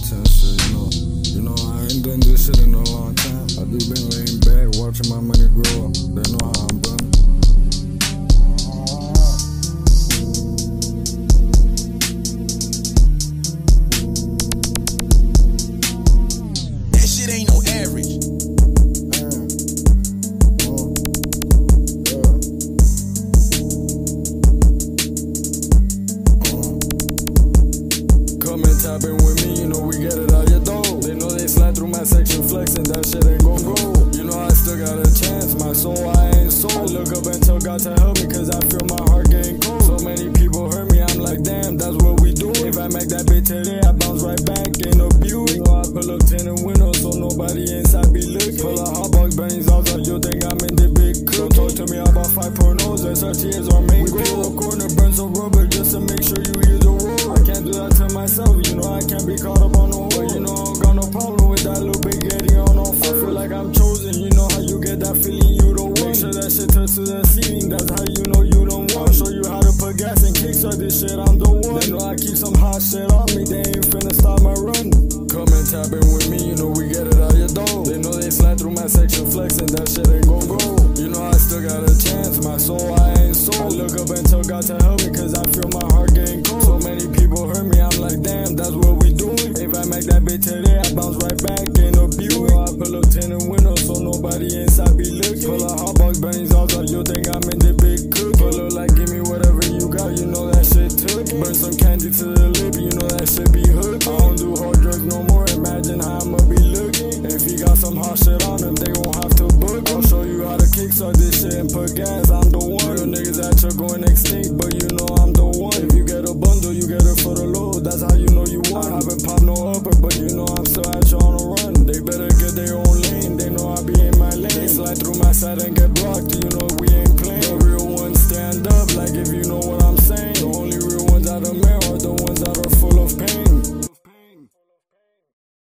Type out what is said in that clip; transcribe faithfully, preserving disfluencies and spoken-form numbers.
and shit, you know. You know, I ain't done this shit in a long time. I just been laying back, watching my money grow up. They know how I'm done. That shit ain't no average. Come and tap in with me, you know we get it out your door. They know they slide through my section flexing, that shit ain't gon' go. You know I still got a chance, my soul I ain't sold. Look up and tell God to help me, cause I feel my heart getting cold. So many people hurt me, I'm like damn, that's what we do. If I make that bitch today, I bounce right back in a Buick. You know I pull up tinted windows, so nobody inside be looking. Pull a hot box, Benny's out, so you think I'm in the big cook. Don't talk to me about five point ohs, that's our tears, our main goal. We peel a corner, burn some rubber, just to make sure you hear the roar. I can't do that to myself, you know I can't be caught up on no way. You know I don't got no problem with that little big Eddie on no foot. I feel like I'm chosen, you know how you get that feeling you don't want. Make sure that shit touch to the ceiling, that's how you know you don't want. I'll show you how to put gas and kickstart this shit, I'm the one. They know I keep some hot shit on me, they ain't finna stop my run. Come and tap in with me, you know we get it out your door. They know they slide through my section flexing, that shit ain't gon' go. You know I still got a chance, my soul I ain't sold. I look up and tell God to help me, cause I feel my heart getting cold. So many people hurt me, I'm like damn, that's what we doing. If I make that bitch today, I bounce right back in a Buick. You know I pull up tinted windows, so nobody inside be looking. Pull a hot box, Benny's out, so you think I'm in the big cook. Pull up like give me whatever you got, you know that shit took. Burn some candy to the lip, you know that shit be hooked. I don't do hard drugs no more, imagine how I'ma be looking. If he got some hot shit on him, they gon' have to book. I'll show you how to kickstart this shit and put gas, I'm the one. Real niggas out here going extinct, but you know I'm the one. If you get a bundle, you get it for the load, that's how you know you won. I haven't popped no upper, but you know I'm still out here on the run. They better